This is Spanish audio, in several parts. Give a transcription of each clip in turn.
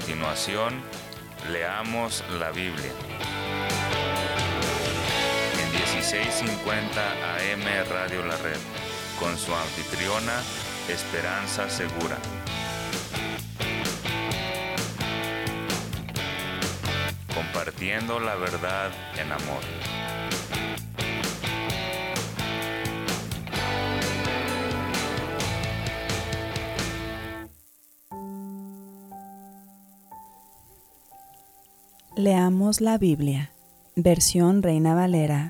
continuación, leamos la Biblia. En 1650 AM Radio La Red, con su anfitriona, Esperanza Segura. Compartiendo la verdad en amor. Leamos la Biblia, versión Reina Valera,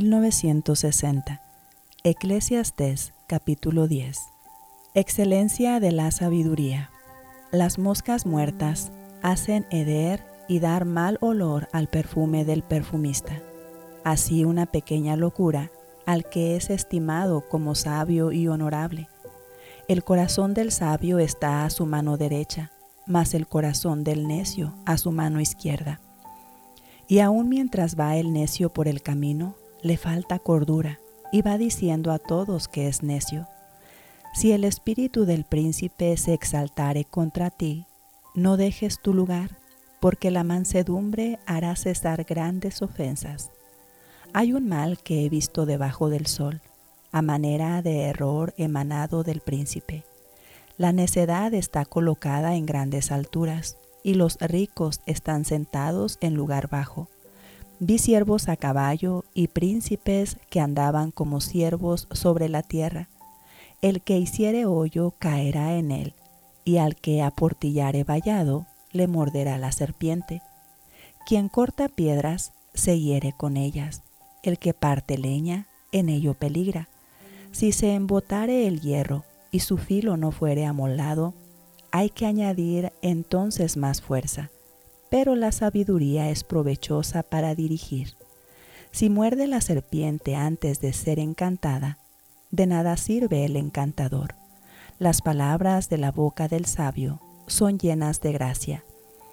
1960. Eclesiastés, capítulo 10. Excelencia de la sabiduría. Las moscas muertas hacen heder y dar mal olor al perfume del perfumista. Así una pequeña locura al que es estimado como sabio y honorable. El corazón del sabio está a su mano derecha, mas el corazón del necio a su mano izquierda. Y aun mientras va el necio por el camino, le falta cordura, y va diciendo a todos que es necio. Si el espíritu del príncipe se exaltare contra ti, no dejes tu lugar, porque la mansedumbre hará cesar grandes ofensas. Hay un mal que he visto debajo del sol, a manera de error emanado del príncipe. La necedad está colocada en grandes alturas, y los ricos están sentados en lugar bajo. Vi siervos a caballo y príncipes que andaban como siervos sobre la tierra. El que hiciere hoyo caerá en él, y al que aportillare vallado le morderá la serpiente. Quien corta piedras se hiere con ellas, el que parte leña en ello peligra. Si se embotare el hierro y su filo no fuere amolado, hay que añadir entonces más fuerza, pero la sabiduría es provechosa para dirigir. Si muerde la serpiente antes de ser encantada, de nada sirve el encantador. Las palabras de la boca del sabio son llenas de gracia,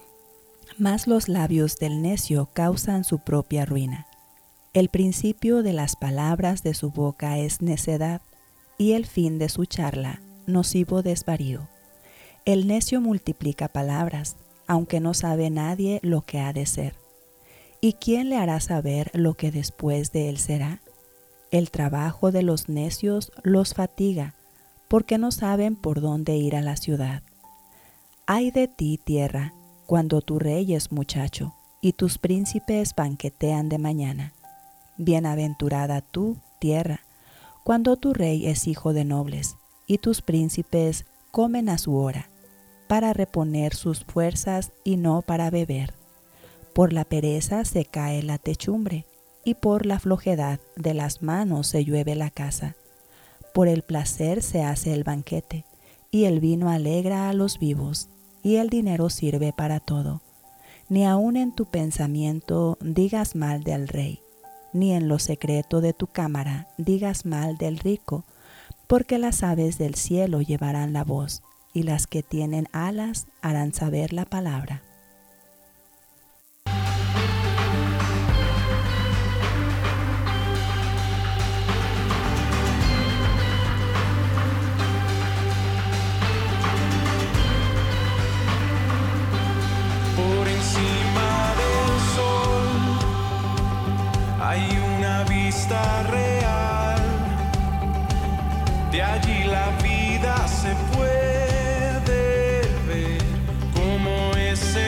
mas los labios del necio causan su propia ruina. El principio de las palabras de su boca es necedad, y el fin de su charla nocivo desvarío. El necio multiplica palabras, aunque no sabe nadie lo que ha de ser. ¿Y quién le hará saber lo que después de él será? El trabajo de los necios los fatiga, porque no saben por dónde ir a la ciudad. Ay de ti, tierra, cuando tu rey es muchacho, y tus príncipes banquetean de mañana. Bienaventurada tú, tierra, cuando tu rey es hijo de nobles, y tus príncipes comen a su hora, para reponer sus fuerzas y no para beber. Por la pereza se cae la techumbre, y por la flojedad de las manos se llueve la casa. Por el placer se hace el banquete, y el vino alegra a los vivos, y el dinero sirve para todo. Ni aun en tu pensamiento digas mal del rey, ni en lo secreto de tu cámara digas mal del rico, porque las aves del cielo llevarán la voz, y las que tienen alas harán saber la palabra. Por encima del sol hay una vista real, de allí la vida se puede ver como es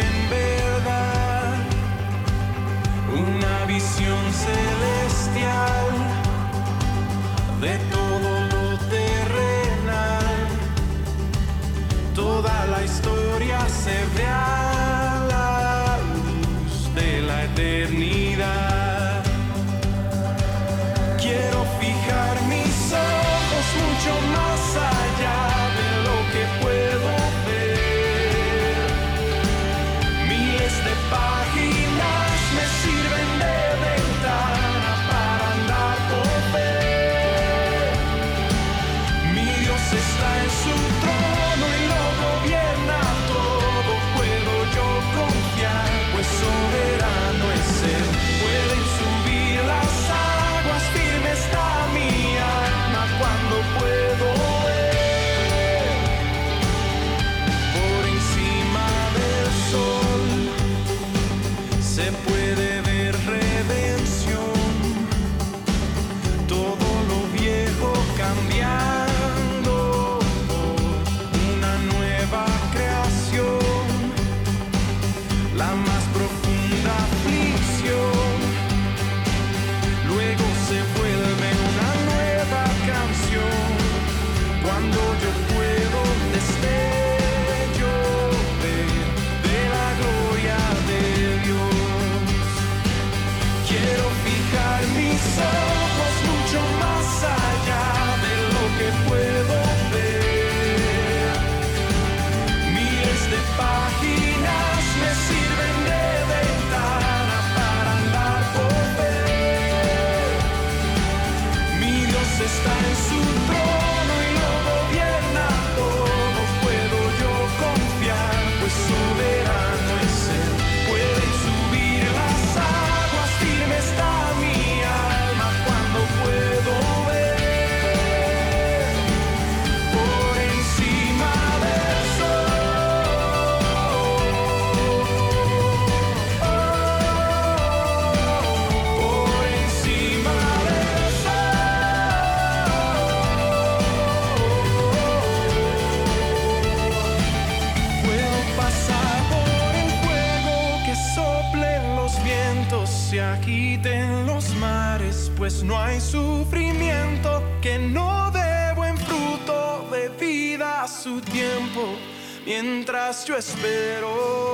pues no hay sufrimiento que no dé buen fruto, de vida a su tiempo, mientras yo espero.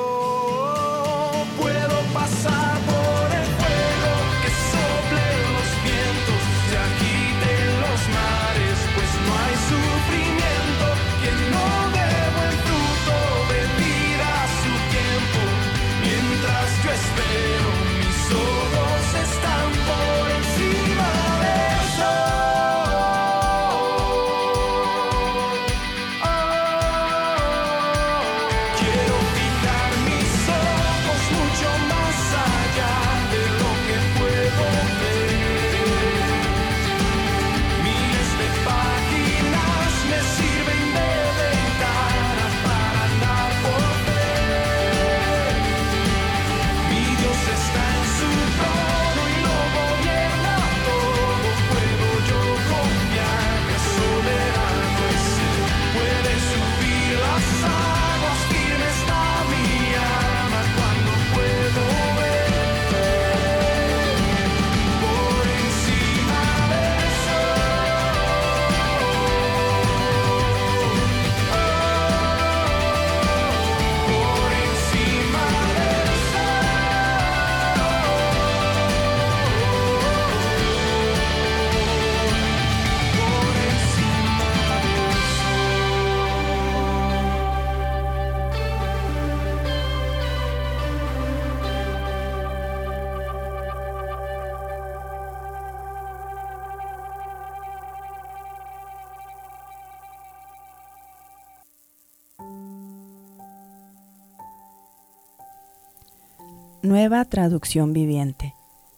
Puedo pasar por el fuego, que soplen los vientos, se agiten los mares, pues no hay sufrimiento que no dé buen fruto, de vida a su tiempo, mientras yo espero. Mis ojos están por encima del sol. Quiero fijar mis ojos mucho más allá de lo que puedo ver. Miles de páginas me sirven de ventana para andar por fe. Mi Dios está en su trono y lo gobierna todo. Puedo yo confiar que soberano es Él. Puede subir las aguas, firme está mi alma cuando puedo ver por encima del sol. Por encima del Nueva traducción viviente.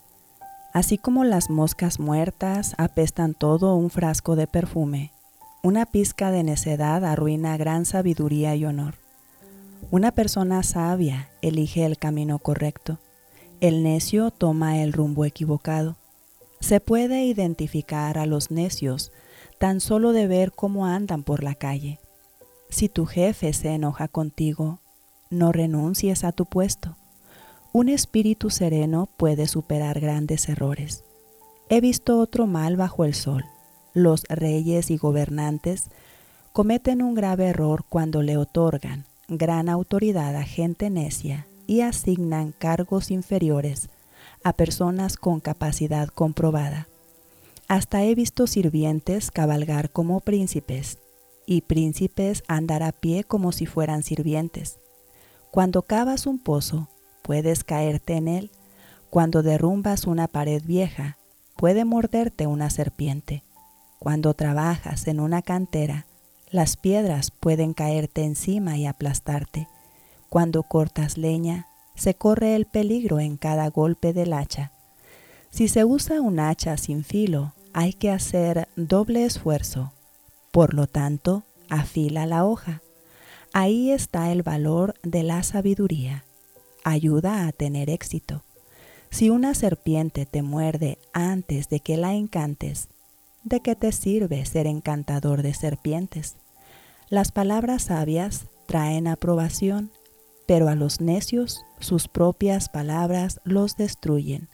Así como las moscas muertas apestan todo un frasco de perfume, una pizca de necedad arruina gran sabiduría y honor. Una persona sabia elige el camino correcto, el necio toma el rumbo equivocado. Se puede identificar a los necios tan solo de ver cómo andan por la calle. Si tu jefe se enoja contigo, no renuncies a tu puesto. Un espíritu sereno puede superar grandes errores. He visto otro mal bajo el sol. Los reyes y gobernantes cometen un grave error cuando le otorgan gran autoridad a gente necia y asignan cargos inferiores a personas con capacidad comprobada. Hasta he visto sirvientes cabalgar como príncipes y príncipes andar a pie como si fueran sirvientes. Cuando cavas un pozo, puedes caerte en él. Cuando derrumbas una pared vieja, puede morderte una serpiente. Cuando trabajas en una cantera, las piedras pueden caerte encima y aplastarte. Cuando cortas leña, se corre el peligro en cada golpe del hacha. Si se usa un hacha sin filo, hay que hacer doble esfuerzo. Por lo tanto, afila la hoja. Ahí está el valor de la sabiduría. Ayuda a tener éxito. Si una serpiente te muerde antes de que la encantes, ¿de qué te sirve ser encantador de serpientes? Las palabras sabias traen aprobación, pero a los necios sus propias palabras los destruyen.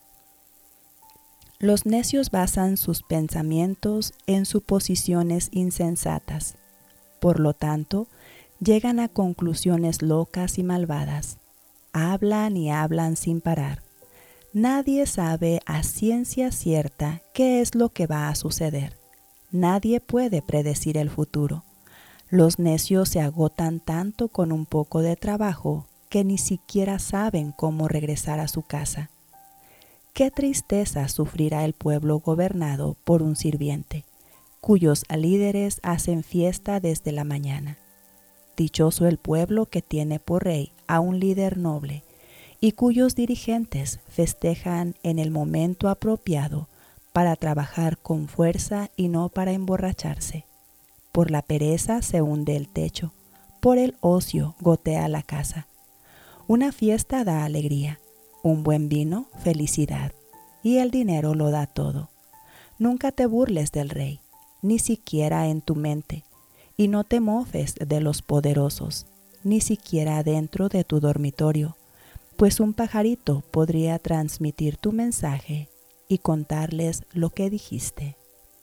Los necios basan sus pensamientos en suposiciones insensatas. Por lo tanto, llegan a conclusiones locas y malvadas. Hablan y hablan sin parar. Nadie sabe a ciencia cierta qué es lo que va a suceder. Nadie puede predecir el futuro. Los necios se agotan tanto con un poco de trabajo que ni siquiera saben cómo regresar a su casa. Qué tristeza sufrirá el pueblo gobernado por un sirviente, cuyos líderes hacen fiesta desde la mañana. Dichoso el pueblo que tiene por rey a un líder noble y cuyos dirigentes festejan en el momento apropiado para trabajar con fuerza y no para emborracharse. Por la pereza se hunde el techo, por el ocio gotea la casa. Una fiesta da alegría, un buen vino felicidad, y el dinero lo da todo. Nunca te burles del rey, ni siquiera en tu mente, y no te mofes de los poderosos, ni siquiera dentro de tu dormitorio, pues un pajarito podría transmitir tu mensaje y contarles lo que dijiste.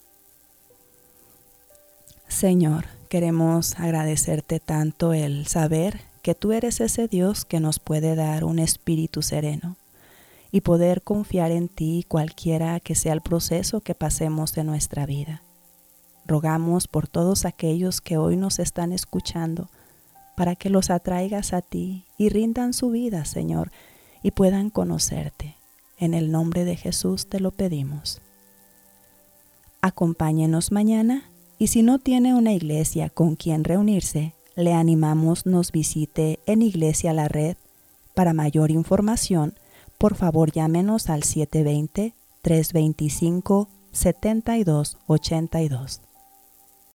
Señor, queremos agradecerte tanto el saber que tú eres ese Dios que nos puede dar un espíritu sereno y poder confiar en ti cualquiera que sea el proceso que pasemos en nuestra vida. Rogamos por todos aquellos que hoy nos están escuchando para que los atraigas a ti y rindan su vida, Señor, y puedan conocerte. En el nombre de Jesús te lo pedimos. Acompáñenos mañana y si no tiene una iglesia con quien reunirse, le animamos nos visite en Iglesia La Red. Para mayor información, por favor llámenos al 720-325-7282.